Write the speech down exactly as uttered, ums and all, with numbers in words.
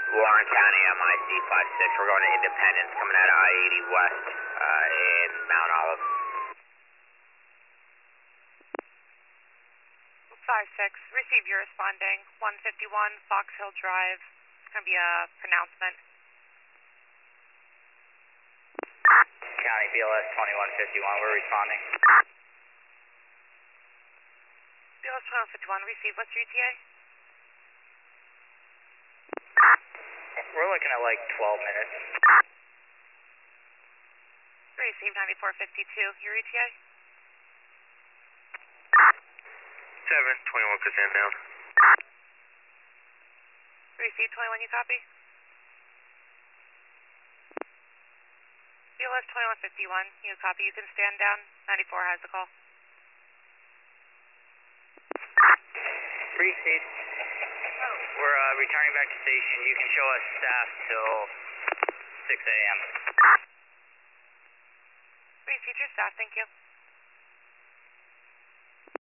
Warren County, M I C five six. We're going to Independence, coming out of I eighty West uh, in Mount Olive. five six, receive your responding. one fifty-one Fox Hill Drive. It's going to be a pronouncement. County B L S twenty-one fifty-one, we're responding. B L S twenty-one fifty-one, receive. What's your E T A? We're looking at like twelve minutes. Receive ninety-four fifty-two. Your E T A? seven, twenty-one percent down. Receive twenty-one, you copy? B L S twenty-one fifty-one, you copy. You can stand down. ninety-four has the call. Receive. We're uh, returning back to station. You can show us staff till six A M Receive your staff, thank you.